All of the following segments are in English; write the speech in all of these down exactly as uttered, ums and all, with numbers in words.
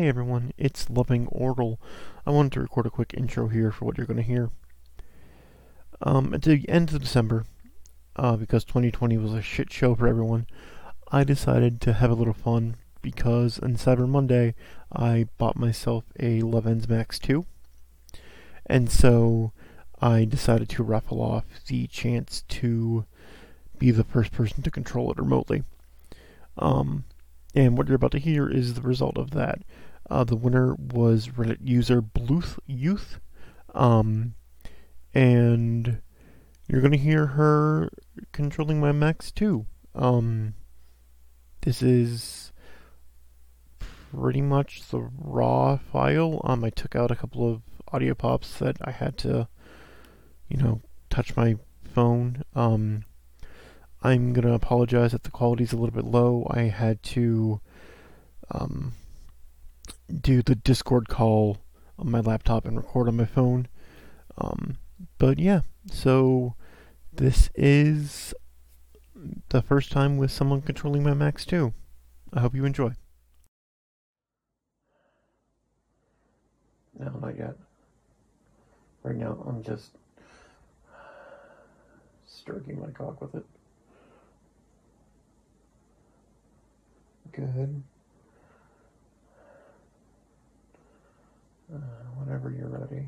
Hey everyone, it's Loving Ortal. I wanted to record a quick intro here for what you're going to hear. Um, at the end of December, uh, because twenty twenty was a shit show for everyone, I decided to have a little fun because on Cyber Monday, I bought myself a Levens Max two, and so I decided to raffle off the chance to be the first person to control it remotely. Um, and what you're about to hear is the result of that. Uh, the winner was Reddit user Bluth Youth, um, and you're gonna hear her controlling my Max two. Um, this is pretty much the raw file. Um, I took out a couple of audio pops that I had to, you know, touch my phone. Um, I'm gonna apologize that the quality's a little bit low. I had to, um, do the Discord call on my laptop and record on my phone. Um, but yeah, so this is the first time with someone controlling my Max two. I hope you enjoy. No, not yet. Right now, I'm just stroking my cock with it. Good. Uh, whenever you're ready.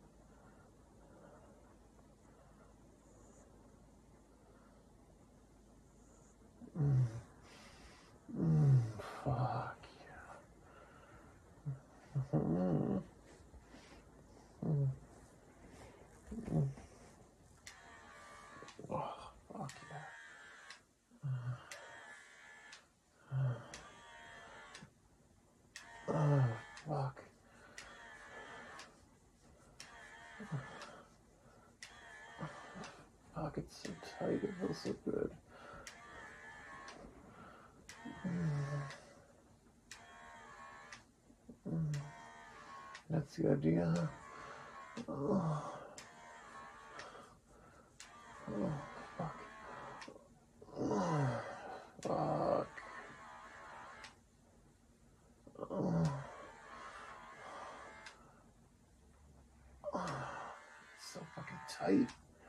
Mm. Mm, fuck yeah. Mm. Mm. Mm. Oh, fuck yeah. Uh, uh, oh, fuck. Fuck, it's so tight, it feels so good. Mm. Mm. That's the idea. Oh, oh fuck. Oh, fuck. Oh. Oh. It's so fucking tight.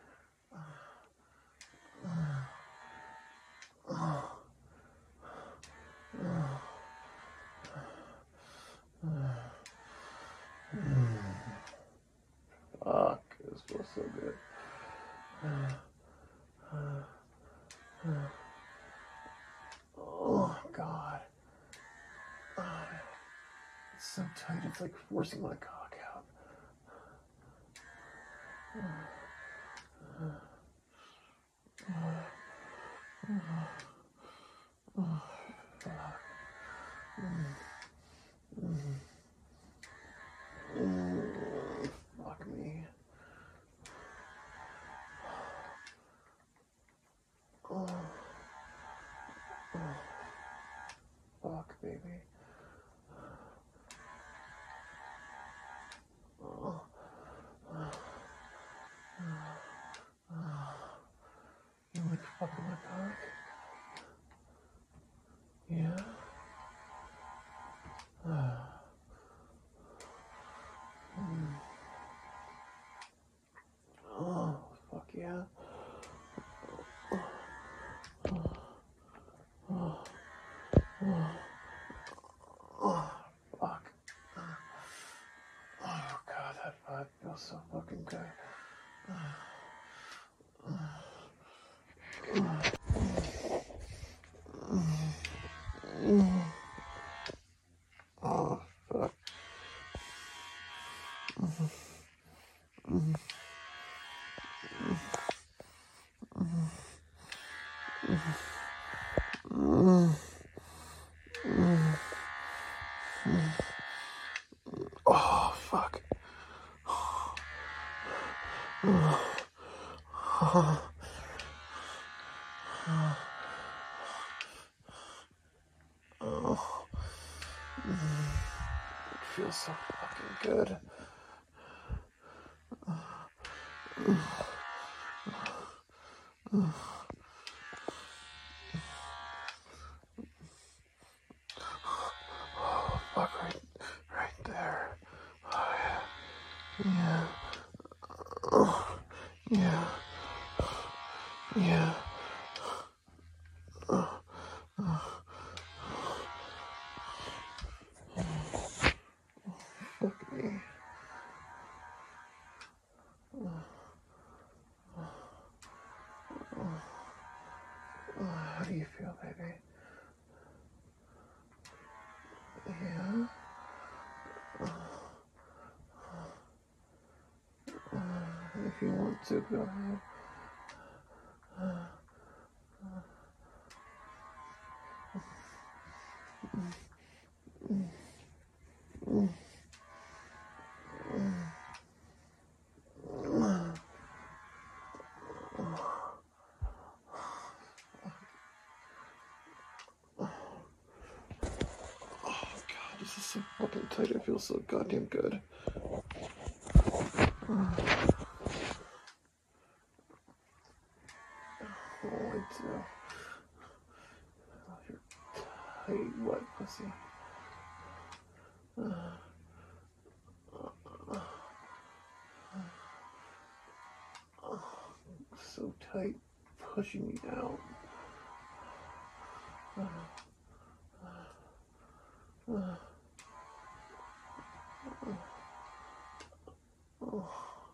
Oh. Oh. Oh. Mm. Fuck, this feels so good. Oh, God. Oh, it's so tight, it's like forcing my cock out. Oh, fuck. Mm. Mm. Mm. Fuck me. Oh. Oh. Fuck, baby. Oh. Oh. Oh. You like fucking my cock? Yeah? Oh. Mm. Oh, fuck yeah. Oh. Oh. Oh. Oh, fuck. Oh, God, that vibe feels so fucking good. Oh, fuck. Oh, fuck. Oh. Oh. Oh. It feels so fucking good. Oh, fuck, right. Yeah. Oh, yeah. Yeah. Oh, oh. Fuck me. Oh, oh, oh. How do you feel, baby? Yeah. Oh, oh. If you want to, go ahead. Oh, God, this is so fucking tight. It feels so goddamn good. Oh, I do. Oh, you're tight, wet pussy. Uh, oh, so tight, pushing me down. Uh, uh, uh, oh,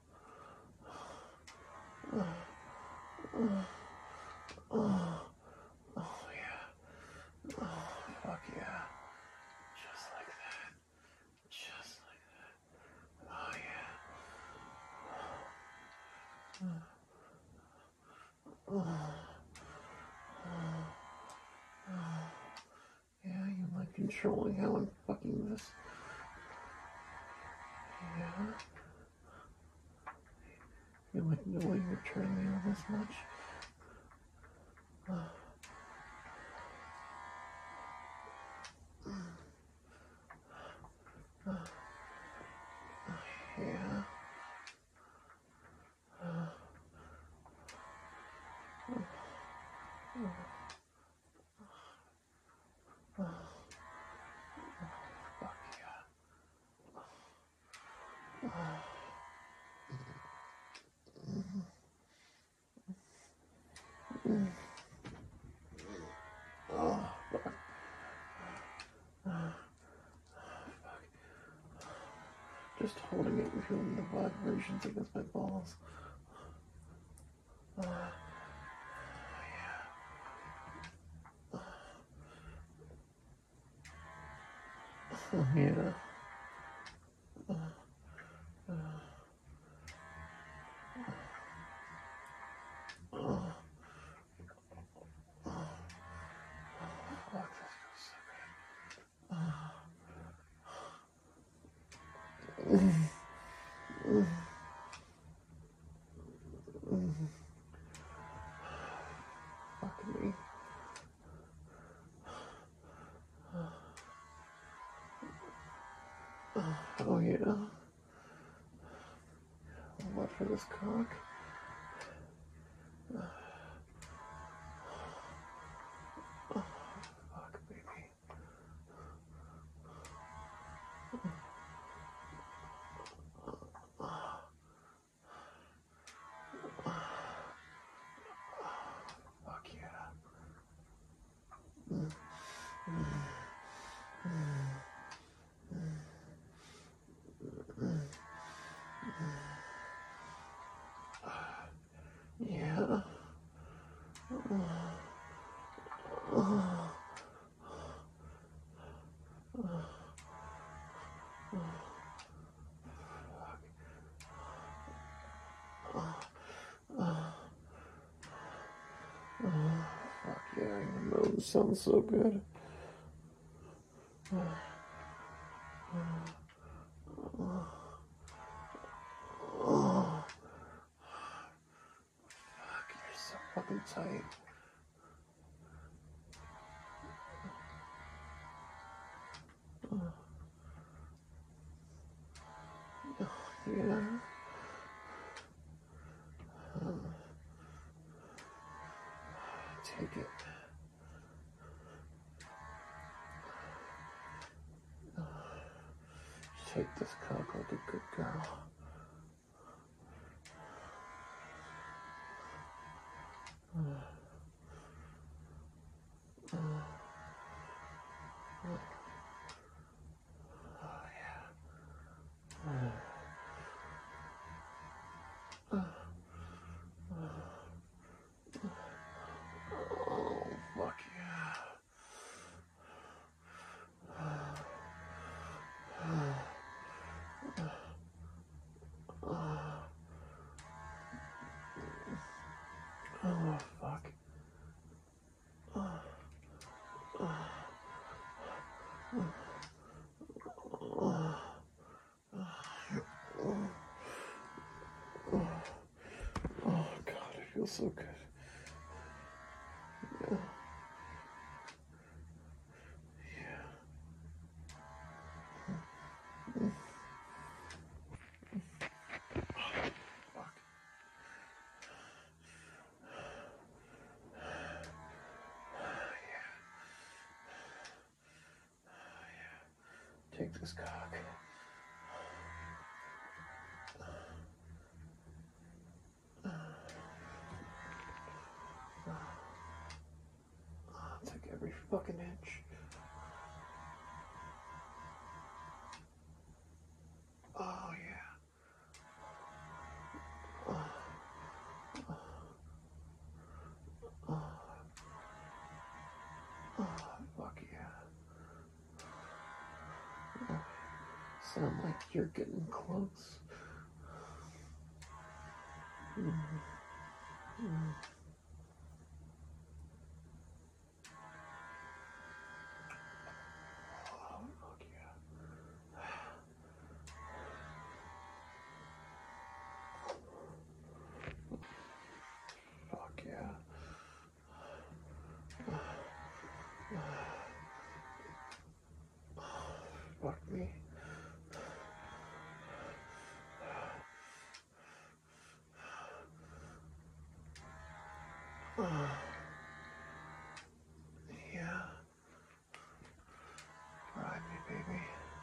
uh, uh, oh, oh, yeah. Oh, fuck yeah. Just like that. Just like that. Oh, yeah. Uh, oh, oh, oh. Yeah, you like controlling how I'm fucking this. Yeah. You like knowing you're turning me on this much. Uh, uh, yeah. Uh, uh, uh, fuck yeah. Uh, mm, oh, fuck. Uh, fuck. Just holding it and feeling the vibrations against my balls. Uh, oh, yeah. Uh, uh, oh, oh, fuck, this feels so good. Uh, mm, mm, mm, fuck me. Uh, oh, yeah. What for this cock? Uh, oh, fuck, baby. Oh, fuck yeah. Mm, mm, mm, yeah. Oh, oh, oh, oh, oh, oh, fuck yeah, your moan sounds so good. Oh, oh, oh, fuck, you're so fucking tight. Oh, yeah. Oh, take it. Oh, take this cock like a good girl. Fuck yeah. Oh, fuck. Oh, God, it feels so good. Yeah. Yeah. Fuck. Take this cock. I'll take every fucking inch. Oh, yeah. Oh, fuck yeah. Sound like you're getting close. Mm-hmm. Mm-hmm. Oh, fuck yeah. Fuck yeah. Fuck me. Yeah. Ride me, baby.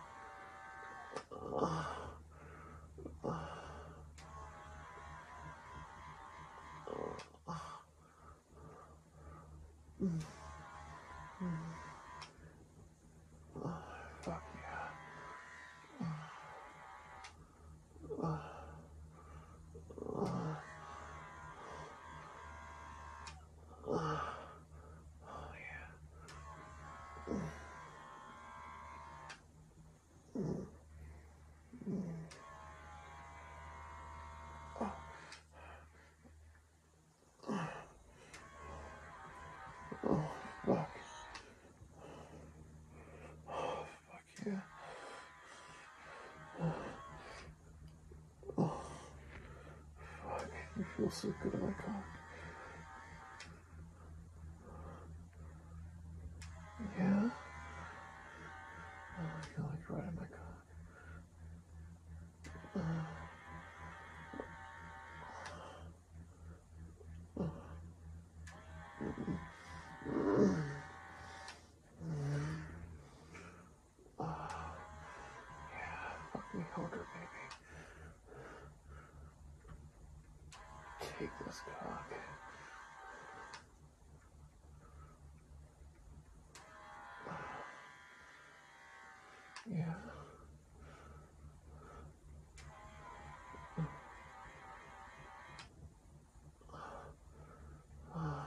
Mm. Mm. Fuck yeah. Oh yeah. Mm. Mm. Oh. Oh, fuck. Oh, fuck yeah. Oh, fuck. You feel so good in my cock. Yeah? Oh, I feel like right in my cock. Uh, oh. Mm. Mm. Oh, yeah. Fuck me harder, baby. Take this cock. Yeah. Oh,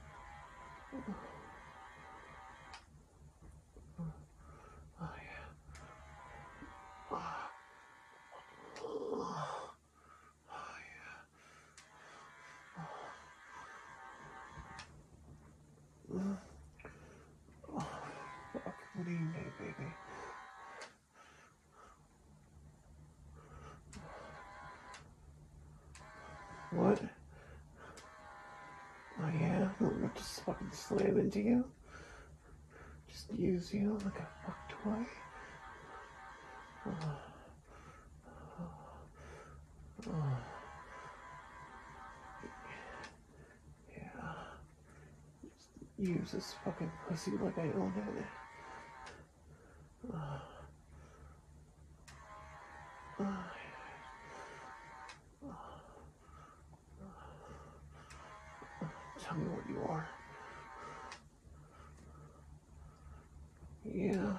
oh yeah. Oh, oh, yeah. Mm. Oh, fuck. What do you need, baby? What? Oh yeah? You want me to just fucking slam into you? Just use you like a fuck toy? Oh, oh, yeah. Just use this fucking pussy like I own it. Oh, oh, Tell me what you are. Yeah.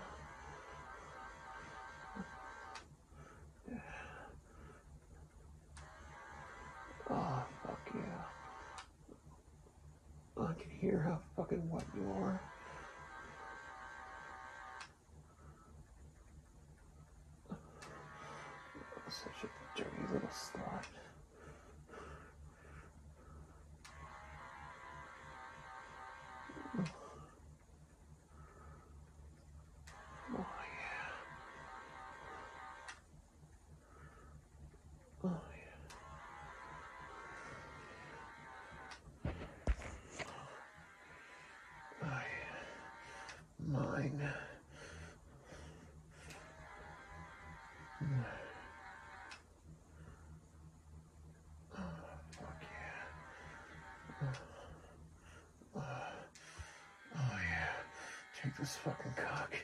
Oh, fuck yeah. I can hear how fucking wet you are. Such a dirty little slut. Oh yeah. Oh yeah. Oh yeah. Mine. Oh, fuck yeah. Oh, oh yeah. Take this fucking cock.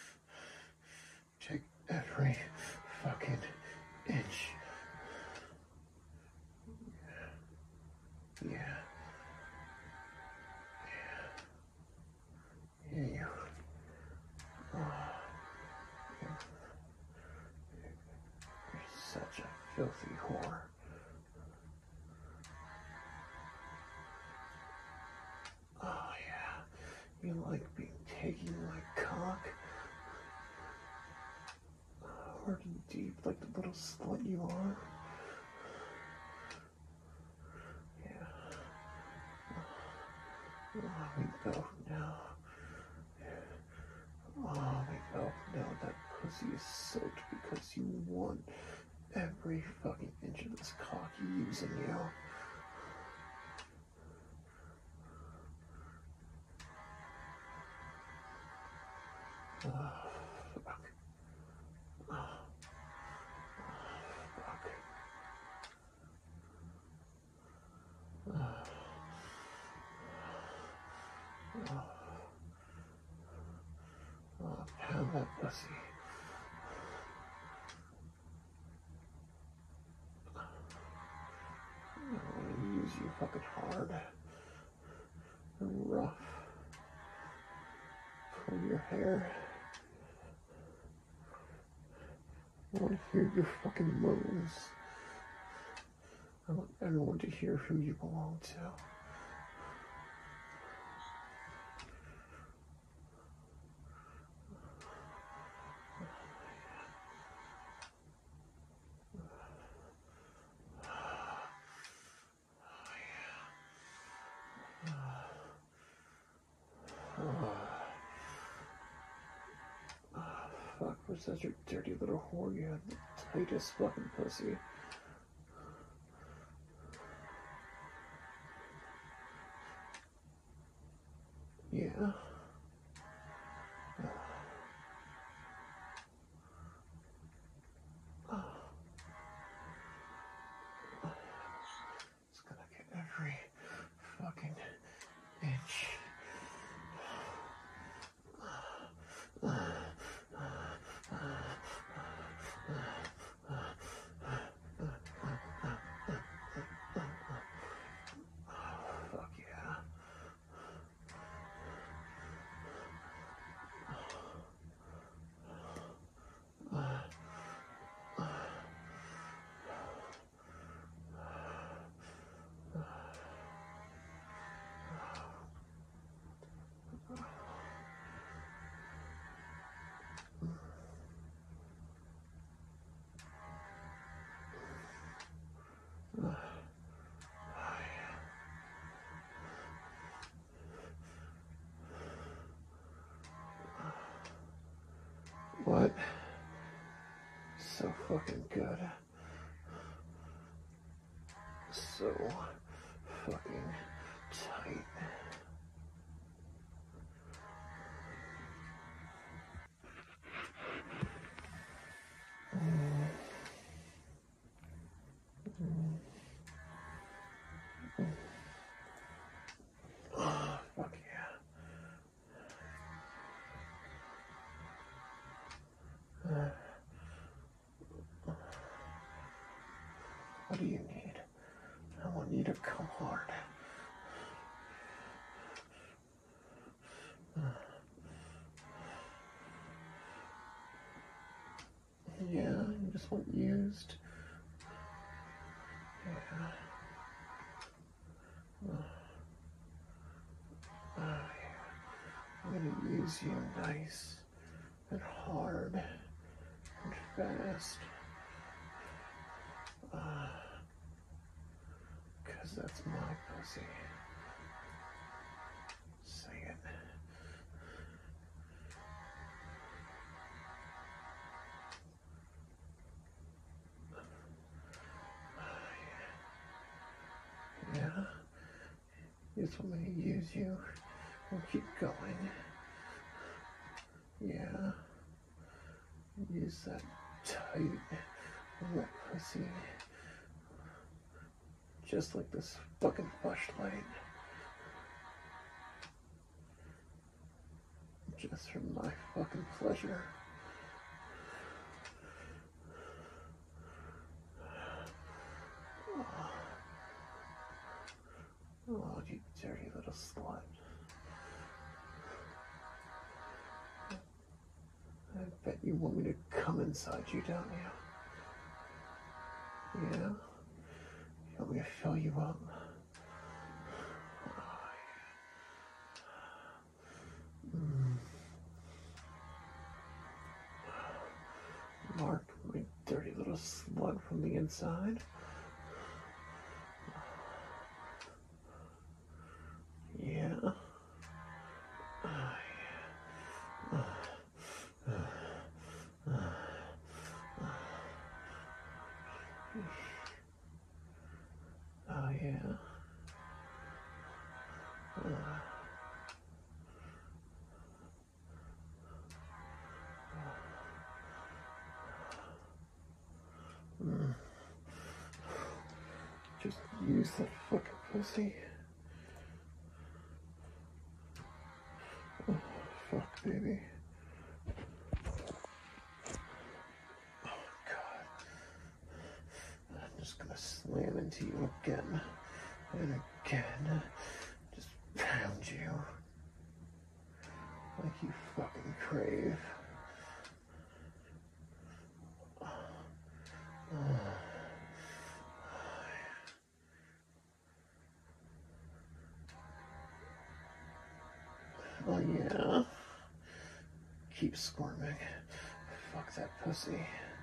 Take every fucking inch. Yeah. Yeah. Yeah, you. Oh, you're, you're such a filthy whore. Oh yeah. You like being taken my cock? Hard and deep like the little slut you are? Yeah. Oh, we both know. Oh, we both know that pussy is soaked because you want every fucking inch of this cock using you. Oh, fuck. Oh, fuck. Oh, oh, oh, pound that pussy. I want to use you fucking hard and rough. Pull your hair. I want to hear your fucking moans. I want everyone to hear who you belong to. Oh, oh, fuck, we're such a dirty little whore. You have the tightest fucking pussy. Yeah. Oh. It's gonna get every fucking inch. Fuck yeah. What? So fucking good. So fucking tight. Oh, fuck yeah. Uh, what do you need? I want you to come hard. Yeah, you just want used. Yeah. Oh, oh, yeah. I'm gonna use you nice and hard and fast. Uh, Cause that's my pussy. Say it. Yeah. You just want me to use you and keep going. Yeah. Use that tight, wet pussy. Just like this fucking flashlight. Just for my fucking pleasure. Oh, oh, you dirty little slut. I bet you want me to come inside you, don't you? Yeah? You want me to fill you up? Mm. Mark, my dirty little slut from the inside. Yeah. Oh, yeah. Oh, yeah. Mm. Just use that fucking pussy. Oh, fuck, baby. Oh, God. I'm just gonna slam into you again and again. Just pound you. Like you fucking crave. Oh, yeah. Keep squirming. Fuck that pussy.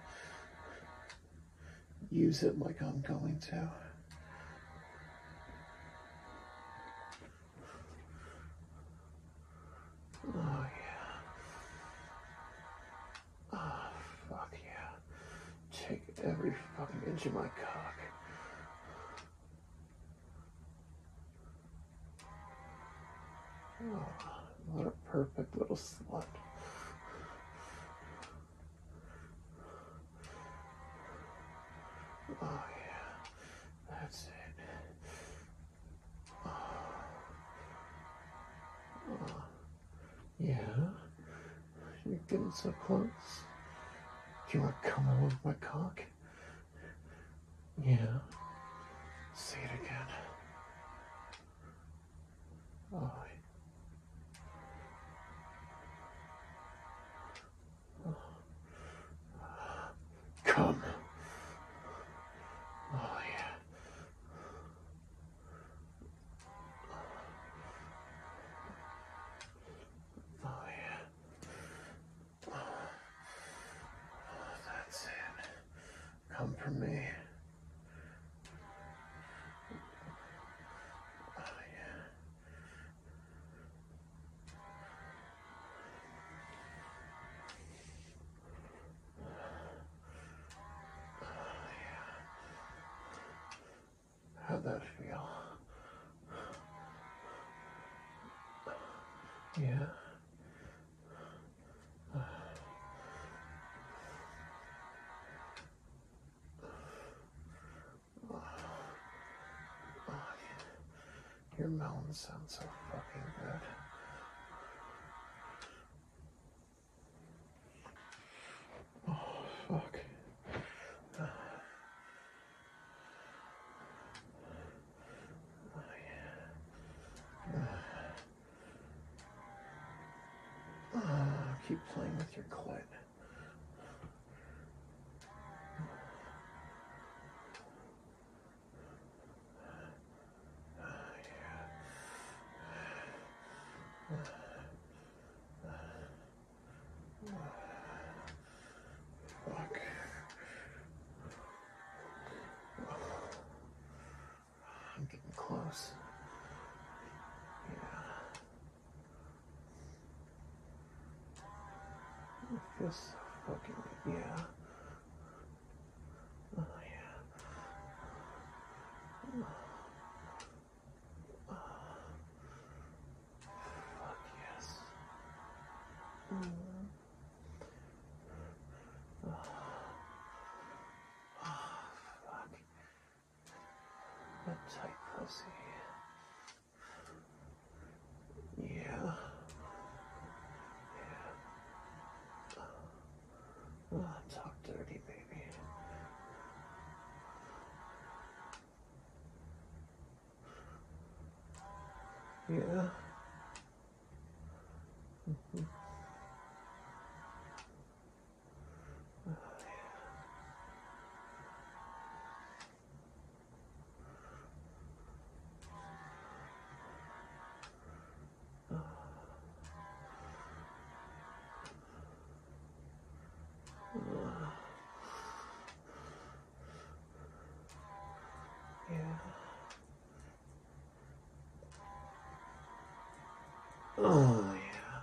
Use it like I'm going to. Oh, yeah. Oh, fuck yeah. Take every fucking inch of my cock. Oh, what a perfect little slut. Oh, yeah. That's it. Oh. Oh. Yeah? You're getting so close. Do you want to come on with my cock? Yeah. Say it again. Oh. Come. Oh, yeah. Oh, yeah. Oh, that's it. Come for me. Oh, yeah. Oh, yeah. How'd that feel? Yeah. Oh, oh, your melon sounds so fucking good. Oh, fuck. Oh, yeah. Oh, keep playing with your clit. feels so fucking good. Yeah. Oh, yeah. Oh, oh, fuck yes. Mm. Oh, oh, fuck. That tight pussy. Yeah. Oh, talk dirty, baby. Yeah. Mm-hmm. Oh, oh, yeah. Oh, yeah.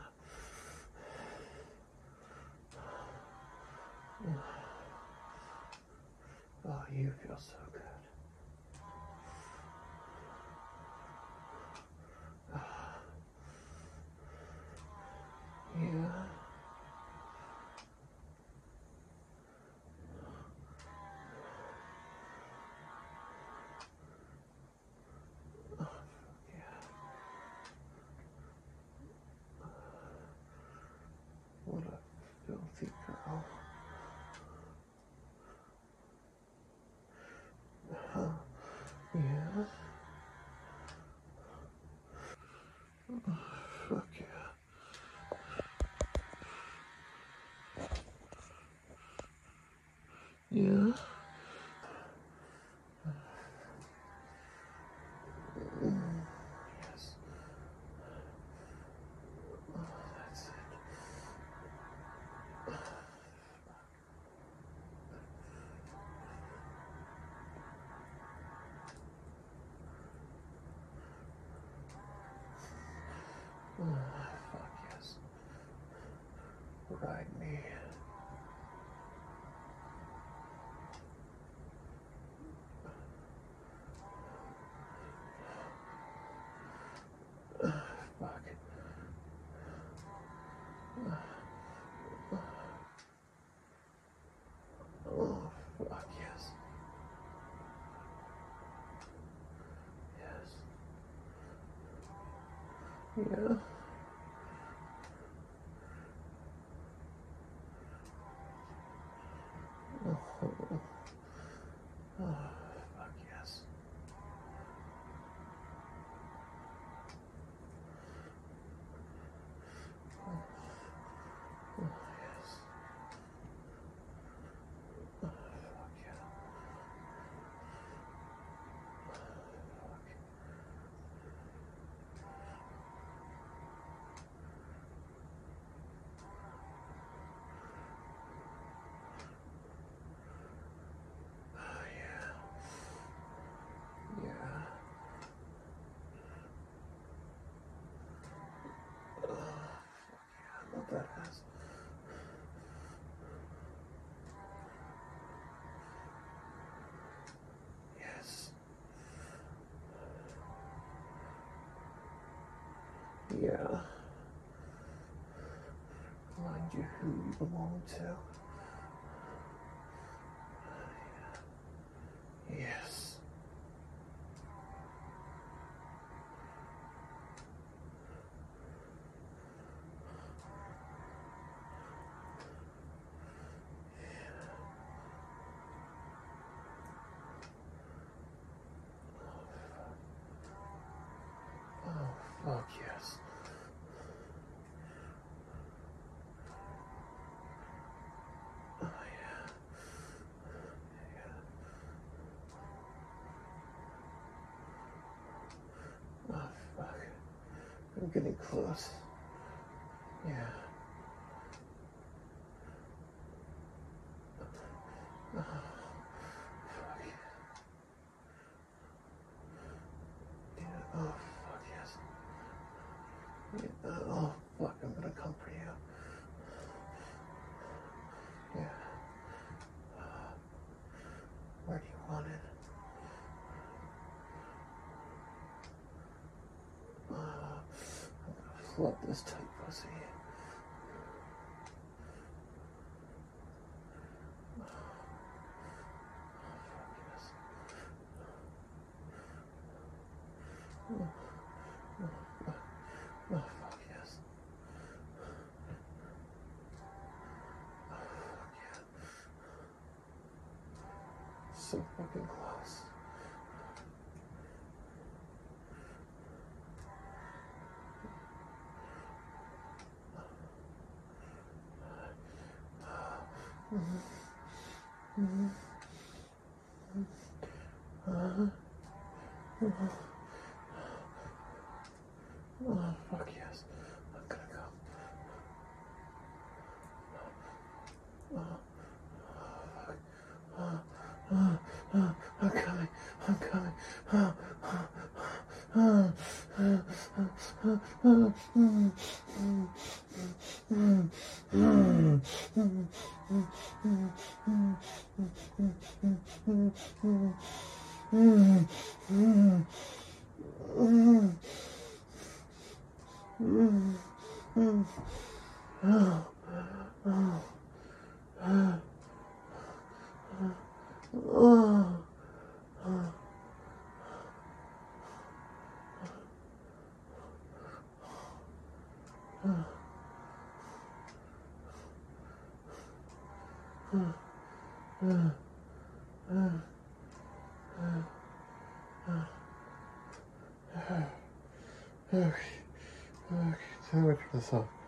Oh, you feel so good. Oh, yeah. Oh, yeah. What a filthy girl. Huh. Yeah. Oh, fuck yeah. Yeah. Mm, yes. Oh, that's it. Oh, fuck yes. Ride me. Uh, fuck. Uh, oh, fuck yes. Yes. Yeah. Oh, oh, oh, fuck yes. Oh, oh yes. Oh, fuck yeah. Fuck. Oh, yeah. Yeah. Oh, fuck yeah. I love that ass. Yes. Yeah. Remind you who you belong to. Yes. Oh, fuck yes. Oh, yeah. Yeah. Oh, fuck. I'm getting close. Yeah. Oh, fuck. Yeah. Oh, fuck yes. Yeah. Oh, fuck. I'm gonna come for you. Club this tight pussy. Oh, oh, oh, oh, fuck yes. Oh, fuck yeah. So fucking close. Mm-hmm. Mm-hmm. Uh-huh. Uh-huh. Oh, fuck yes. I'm gonna go. Oh, fuck. Oh, oh, oh, I'm coming. I'm coming. Oh, oh, oh, oh, oh, oh, mm, mm, mm, mm, mm, mm, mm, mm, mm, mm, mm. Oh, oh, oh, oh, oh. Okay, okay, so much for this off.